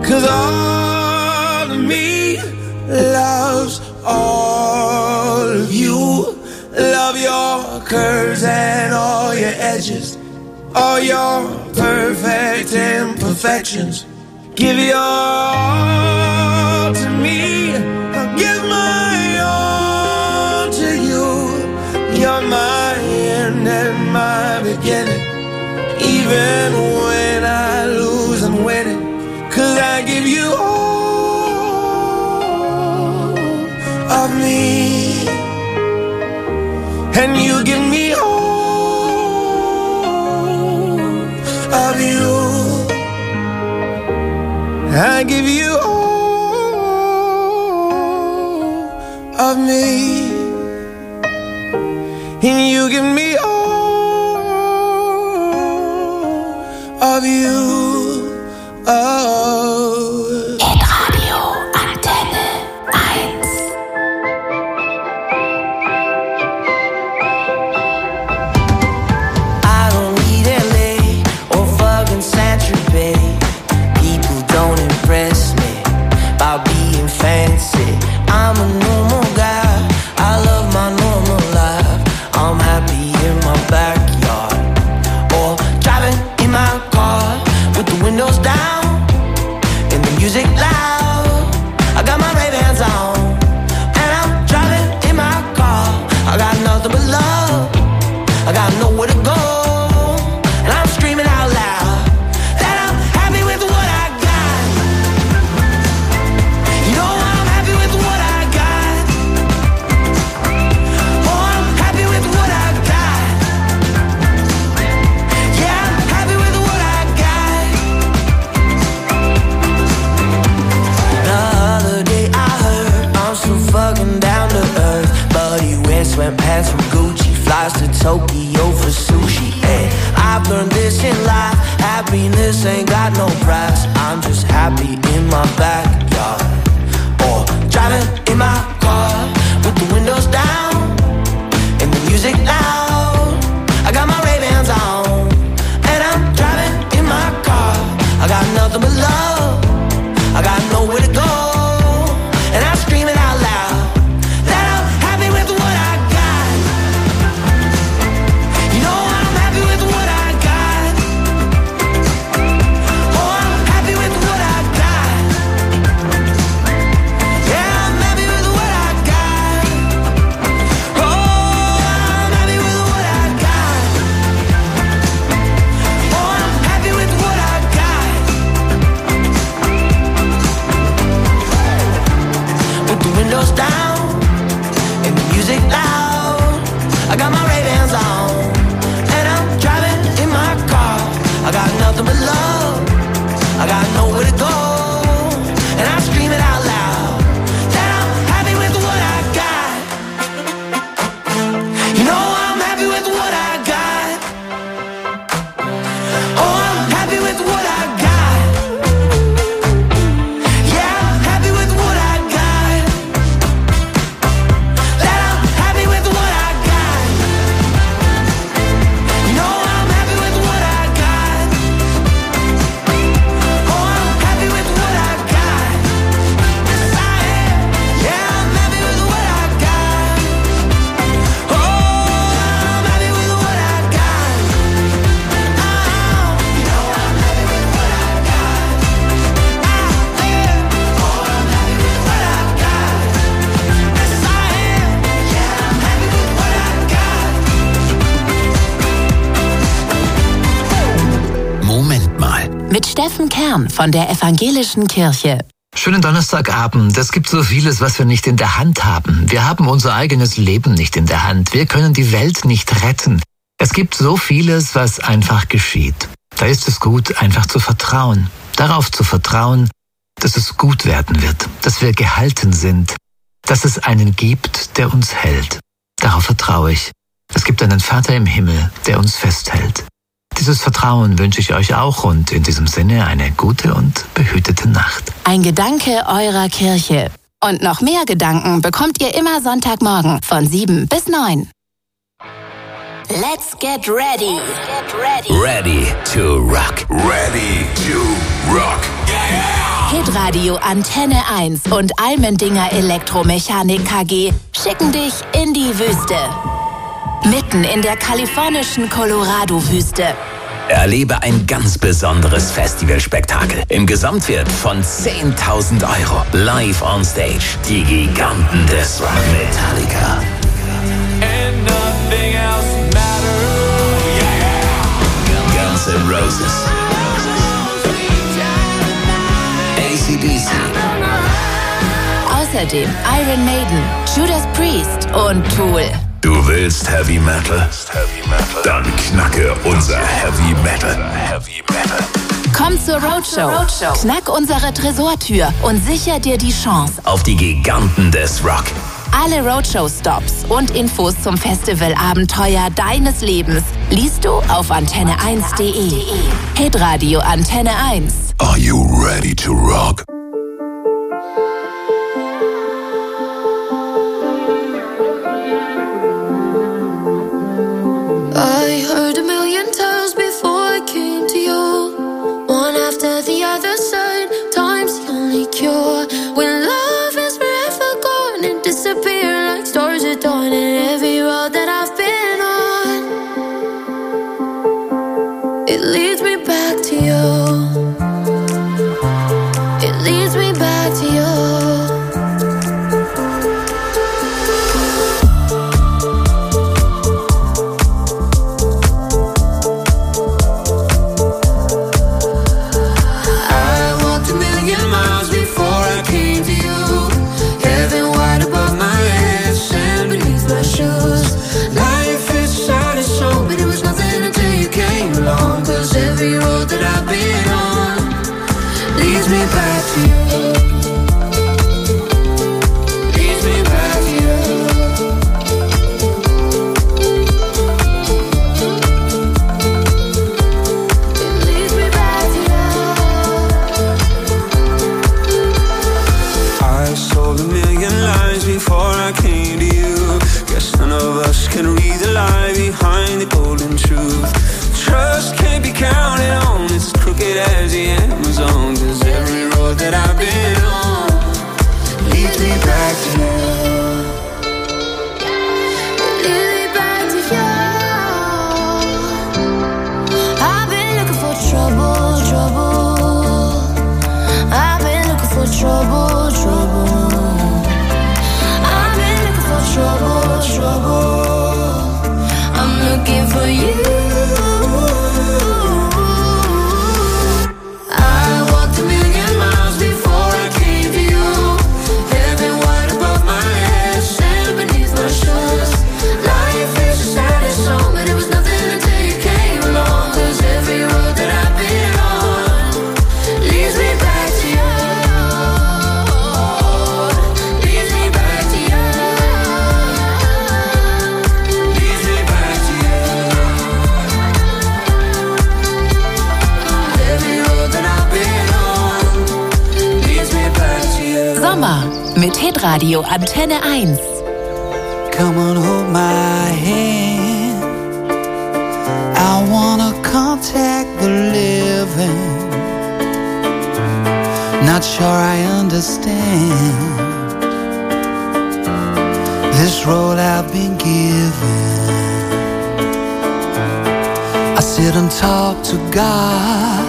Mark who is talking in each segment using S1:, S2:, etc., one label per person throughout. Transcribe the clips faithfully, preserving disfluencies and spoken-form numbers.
S1: 'cause all of me loves all of you. Love your curves and all your edges, all your perfect imperfections. Give your all to me, I'll give my all to you. You're my end and my beginning, even when I lose I'm winning, 'cause I give you all of me, and you give me all of you. I give you all of me, and you give me all of you. Oh.
S2: Hitradio Antenne eins.
S1: I don't need L A or fucking Saint-Tropez. People don't impress me by being fancy. I'm a normal guy, I love my normal life. I'm happy in my backyard, or driving in my car with the windows down and the music loud. I got my Ray-Bans on and I'm driving in my car. I got nothing but love, I got nowhere to go, and I'm screaming out loud that I'm happy with what I got. You know I'm happy with what I got. Oh, I'm happy with what I got. Yeah, I'm happy with what I got. The other day I heard I'm so fucking down to earth, but he wears sweatpants from Gucci, flies to Tokyo for sushi. Hey, I've learned this in life, happiness ain't got no price. I'm just happy in my backyard, or driving in my car with the windows down and the music loud. I got my Ray-Bans on and I'm driving in my car. I got nothing but love, I got nowhere to go, and I'm screaming out loud that I'm happy with what I got. You know I'm happy with what I got. Oh, I'm happy with what I got. Yeah, I'm happy with what I got. Oh, I'm happy with what I got. Oh, I'm happy with what I got. With the windows down and the music loud, I got my Ray-Bans on and I'm driving in my car. I got nothing but love, I got nowhere to go, and I'm screaming out loud that I'm happy with what I got. You know I'm happy with what I got. Oh, I'm happy with what I got. Yeah, I'm happy with what I got. That I'm happy with what I got. You know I'm happy with what I got. Oh, I'm happy with what I got. Yes, I am. Yeah, I'm happy with what I got. Oh, I'm happy with what I got. Oh, you know I'm happy with what I got. I am. Oh, I'm happy with what I got. Yes, I am. Yeah, I'm happy with what I got.
S2: Moment mal. Mit Steffen Kern von der Evangelischen Kirche.
S3: Schönen Donnerstagabend. Es gibt so vieles, was wir nicht in der Hand haben. Wir haben unser eigenes Leben nicht in der Hand. Wir können die Welt nicht retten. Es gibt so vieles, was einfach geschieht. Da ist es gut, einfach zu vertrauen. Darauf zu vertrauen, dass es gut werden wird, dass wir gehalten sind, dass es einen gibt, der uns hält. Darauf vertraue ich. Es gibt einen Vater im Himmel, der uns festhält. Dieses Vertrauen wünsche ich euch auch und in diesem Sinne eine gute und behütete Nacht.
S2: Ein Gedanke eurer Kirche. Und noch mehr Gedanken bekommt ihr immer Sonntagmorgen von sieben bis neun. Let's get ready. Get ready.
S4: Ready to rock. Ready to rock. Yeah, yeah.
S2: Hitradio Antenne eins und Almendinger Elektromechanik K G schicken dich in die Wüste. Mitten in der kalifornischen Colorado-Wüste.
S4: Erlebe ein ganz besonderes Festivalspektakel im Gesamtwert von zehntausend Euro. Live on Stage. Die Giganten des Rock. Metallica.
S1: And nothing else matters. Yeah.
S4: Guns N' Roses. A C D C.
S2: Außerdem Iron Maiden, Judas Priest und Tool.
S5: Du willst Heavy Metal? Dann knacke unser Heavy Metal. Heavy Metal.
S2: Komm zur Roadshow. Roadshow. Knack unsere Tresortür und sicher dir die Chance
S4: auf die Giganten des Rock.
S2: Alle Roadshow-Stops und Infos zum Festivalabenteuer deines Lebens liest du auf antenne eins punkt de. Hitradio Antenne eins.
S5: Are you ready to rock?
S6: I heard a million times before I came to you. One after the other side, time's the only cure. When love is forever gone and disappear like stars at dawn. And every road that I've been on, it leads me back to you. It leads me back to you.
S2: Mit Hitradio Antenne eins.
S7: Come on, hold my hand. I wanna contact the living. Not sure I understand this road I've been given. I sit and talk to God,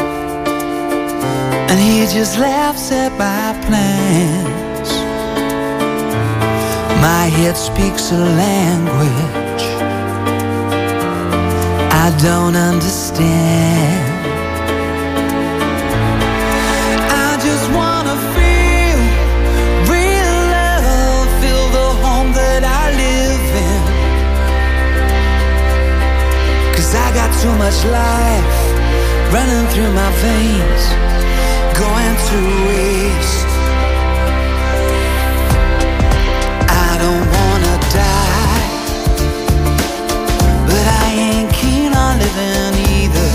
S7: and He just laughs at my plans. My head speaks a language I don't understand. I just wanna feel real love, feel the home that I live in. 'Cause I got too much life running through my veins, going to waste. I don't wanna die, but I ain't keen on living either.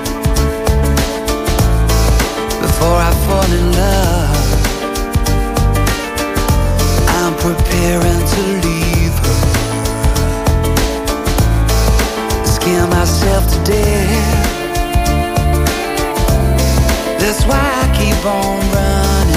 S7: Before I fall in love, I'm preparing to leave her. Scare myself to death. That's why I keep on running.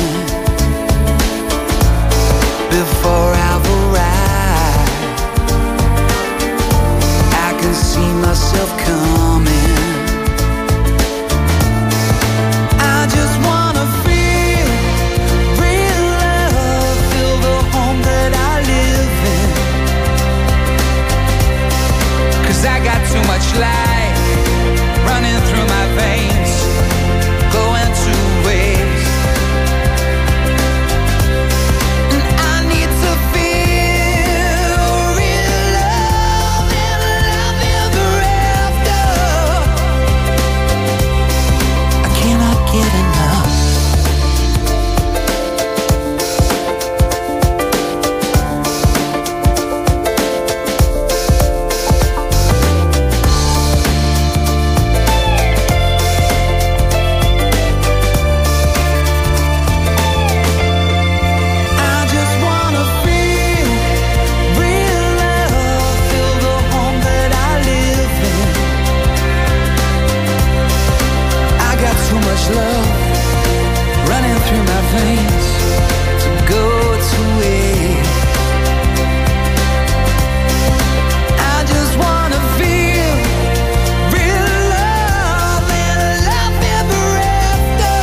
S7: love running through my veins to go to waste. I just wanna feel real love and love ever after.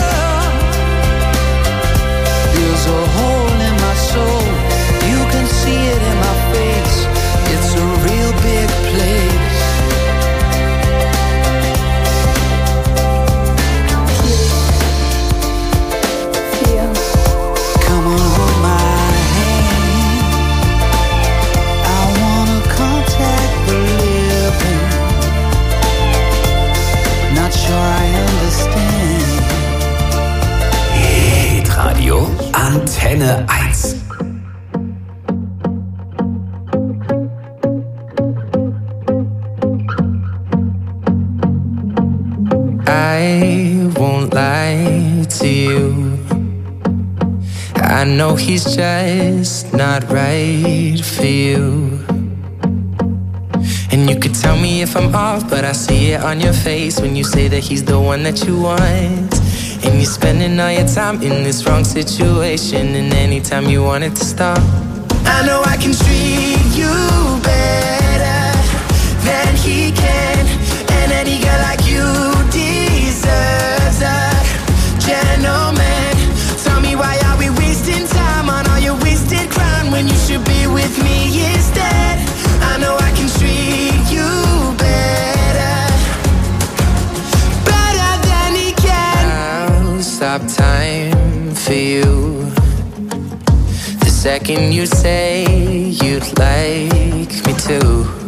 S7: There's a hole in my soul, you can see it in my face. It's a real big place. Come on, hold my hand. I wanna contact the living. Not sure I understand.
S4: Hitradio Antenne eins.
S8: I won't lie to you. I know he's just not right for you. And you could tell me if I'm off, but I see it on your face when you say that he's the one that you want. And you're spending all your time in this wrong situation, and anytime you want it to stop,
S1: I know I can treat you better than he can. And any girl like you deserves a gentleman. Tell me, why are we wasting time on all your wasted crown when you should be with me instead? I know I can treat you better, better than he can.
S8: I'll stop time for you the second you say you'd like me to.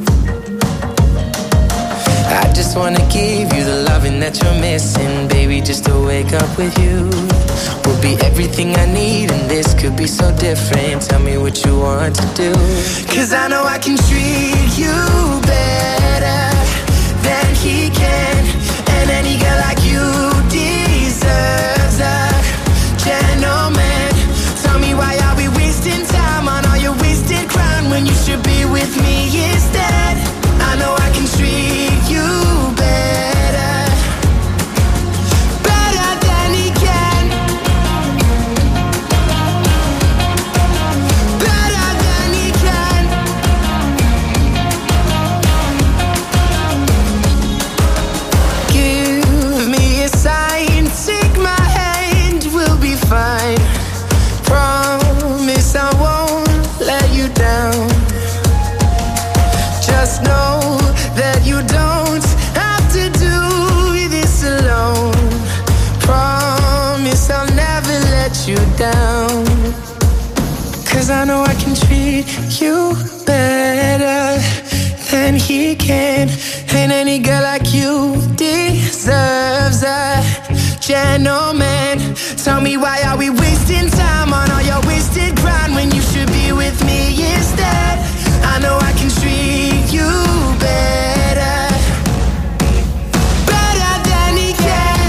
S8: I just wanna give you the loving that you're missing, baby, just to wake up with you will be everything I need, and this could be so different. Tell me what you want to do,
S1: 'cause I know I can treat you better than he can. And any girl like you deserves a gentleman. Tell me, why are we wasting time on all your wasted crown when you should be with me instead? I know I can treat you better, better than he can, better than he can. Give me a sign, take my hand, we'll be fine. Promise I won't let you down. Just know that you don't have to do this alone. Promise I'll never let you down. 'Cause I know I can treat you better than he can. And any girl like you deserves a gentleman. Tell me, why are we wasting time on all your wasted grind when you should be with me instead? I know I can treat you better, better than he can.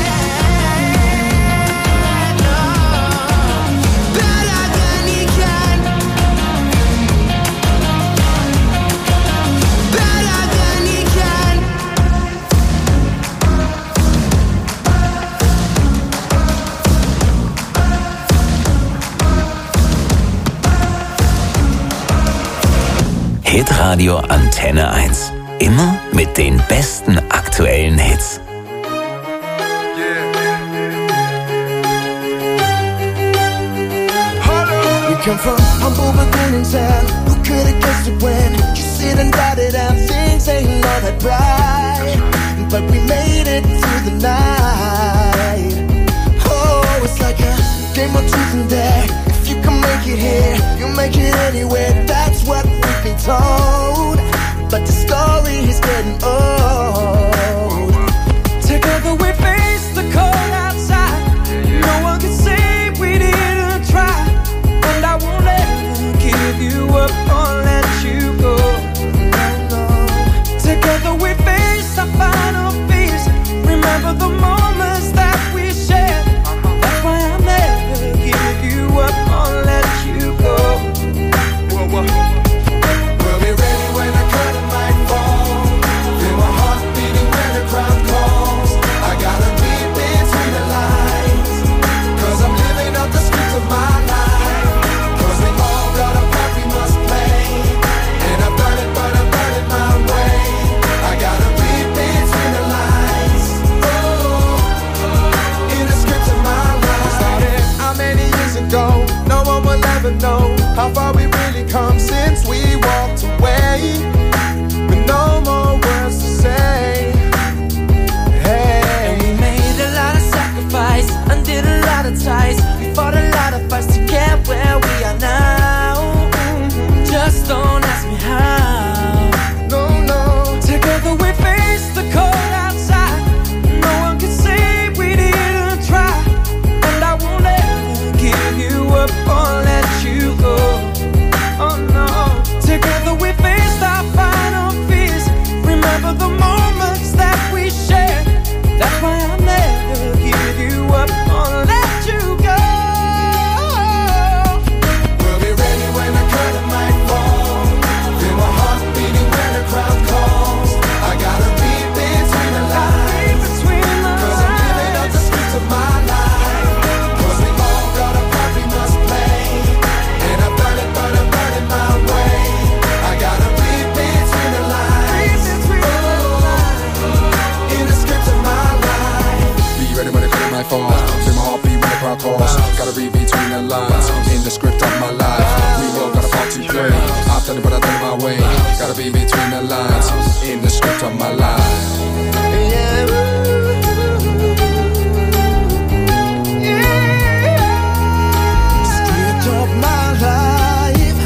S1: No, better than he can, better than he can.
S4: Hitradio Antenne eins. Immer mit den besten aktuellen Hits.
S9: We come from humble beginnings, and who could have guessed it when you sit and doubted and things ain't all that bright, but we made it through the night. Oh, it's like a game of truth and dare. If you can make it here, you'll make it anywhere. That's what we've been told, but the story is getting old.
S7: Together we face the cold outside. No one can say we didn't try. And I won't ever give you up or let you go. Together we face our final fears. Remember the moments that we shared. That's why I'll never give you up or let you go.
S9: We'll be ready when the curtain might fall. Feel my never know how far we really come since we walked away. With no more words to say. Hey.
S7: And we made a lot of sacrifice, undid a lot of ties. We fought a lot of fights to get where we are now. Just don't ask me how.
S9: No, no.
S7: Together we face the cold outside. No one can say we didn't try. And I won't ever give you up or let you go. Oh no. Together we faced our final fears. Remember the moments that we shared. That's why I'll never give you up or let you go.
S9: We'll be ready when the curtain might fall. Feel my heart beating when the crowd calls. I gotta read between the lines, cause I'm living up the script of my life. Cause we've all got a part we must play. And I burn it, burn it, burn it my way. I gotta read between the lines, oh, in the script of my life.
S10: Be ready when the curtain might fall. Feel my heart beat when the crowd calls. Gotta read between the lines, in the script of my life. We all got a part to play. I've done it, but I've done it my way. Gotta be between the lines, in the script of my life.
S9: Script of my life.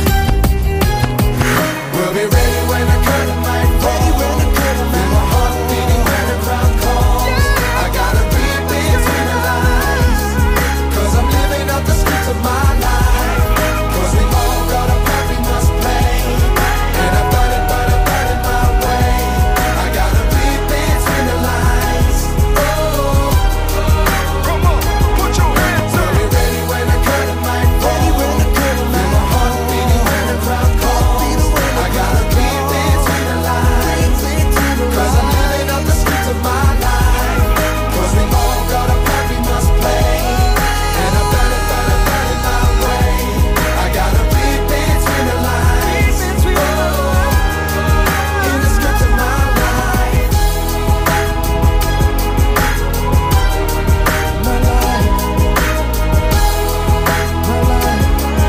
S9: We'll be ready when the curtain might fall. Feel my heart beating when the crowd calls. I gotta read between the lines, cause I'm living up the script of my life. Cause we've all got a part we must play. And I burn it, burn it, burn it my way. I gotta read between the lines, oh, come on, put your hands up. We'll be ready when the curtain might fall. Feel my heart beating when the crowd calls. I gotta read between the lines, cause I'm living up the script of my life. Cause we've all got a part we must play. And I burn it, burn it, burn it my way. I gotta read between the lines, oh, in the script of my life. My life. My life.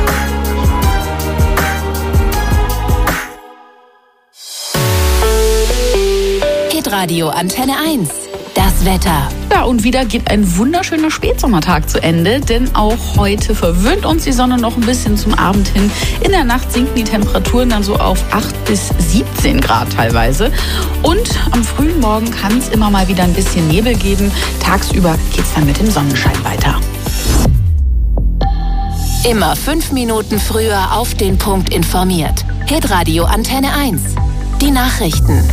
S2: Hitradio Antenne eins. Das Wetter.
S11: Ja, und wieder geht ein wunderschöner Spätsommertag zu Ende, denn auch heute verwöhnt uns die Sonne noch ein bisschen zum Abend hin. In der Nacht sinken die Temperaturen dann so auf acht bis siebzehn Grad teilweise. Und am frühen Morgen kann es immer mal wieder ein bisschen Nebel geben. Tagsüber geht es dann mit dem Sonnenschein weiter.
S2: Immer fünf Minuten früher auf den Punkt informiert. Hitradio Antenne eins. Die Nachrichten.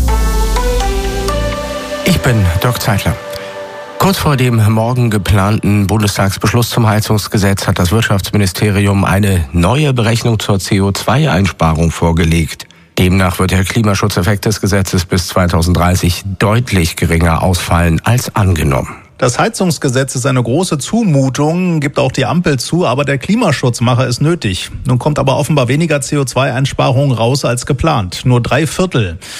S12: Ich bin Dirk Zeitler. Kurz vor dem morgen geplanten Bundestagsbeschluss zum Heizungsgesetz hat das Wirtschaftsministerium eine neue Berechnung zur C O zwei Einsparung vorgelegt. Demnach wird der Klimaschutzeffekt des Gesetzes bis zweitausenddreißig deutlich geringer ausfallen als angenommen.
S13: Das Heizungsgesetz ist eine große Zumutung, gibt auch die Ampel zu, aber der Klimaschutzmacher ist nötig. Nun kommt aber offenbar weniger C O zwei Einsparung raus als geplant. Nur drei Viertel.